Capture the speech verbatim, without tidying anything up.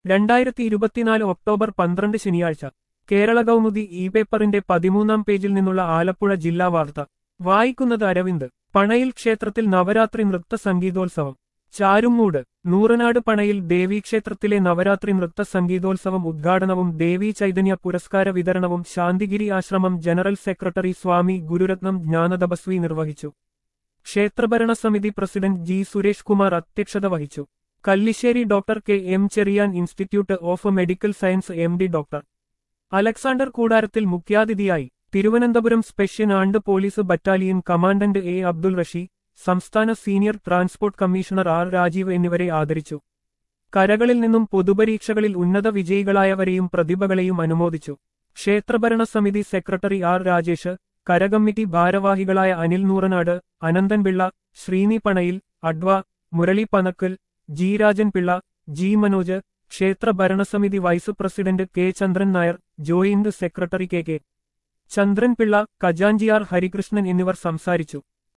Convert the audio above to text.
രണ്ടായിരത്തി ഇരുപത്തിനാല് ഒക്ടോബർ പന്ത്രണ്ട് ശനിയാഴ്ച കേരള കൗമുദി ഇ പേപ്പറിന്റെ പതിമൂന്നാം പേജിൽ നിന്നുള്ള ആലപ്പുഴ ജില്ലാ വാർത്ത വായിക്കുന്നത് അരവിന്ദ്. പണയിൽ ക്ഷേത്രത്തിൽ നവരാത്രി നൃത്ത സംഗീതോത്സവം ചാരുമൂട്. നൂറനാട് പണയിൽ ദേവീക്ഷേത്രത്തിലെ നവരാത്രി നൃത്ത സംഗീതോത്സവം ഉദ്ഘാടനവും ദേവീ ചൈതന്യ പുരസ്കാര വിതരണവും ശാന്തിഗിരി ആശ്രമം ജനറൽ സെക്രട്ടറി സ്വാമി ഗുരുരത്നം ജ്ഞാനതപസ്വി നിർവഹിച്ചു. ക്ഷേത്രഭരണസമിതി പ്രസിഡന്റ് ജി സുരേഷ് കുമാർ അധ്യക്ഷത വഹിച്ചു. Kallissery doctor K M Cherian institute of medical science M D doctor Alexander Koodarathil മുഖ്യാതിഥിയായി. Thiruvananthapuram special and police battalion commandant A Abdul Rashi, സംസ്ഥാന senior transport commissioner R Rajeev എന്നിവരെ ആദരിച്ചു. കരകളിൽ നിന്നും പൊതുപരീക്ഷകളിൽ ഉന്നത വിജയികളായവരെയും പ്രതിഭകളെയും അനുമോദിച്ചു. ക്ഷേത്രഭരണസമിതി സെക്രട്ടറി ആർ രാജേഷ്, കരകമ്മിറ്റി ഭാരവാഹികളായ Anil Nooranad, Ananthanpillai, Sreeni Panayil, adv Murali Panakkal, G Rajan Pillai, G Manoj, ക്ഷേത്ര ഭരണസമിതി vice president K Chandran Nair, joint secretary K K Chandran Pillai, ഖജാൻജി ആർ ഹരികൃഷ്ണൻ എന്നിവർ സംസാരിച്ചു.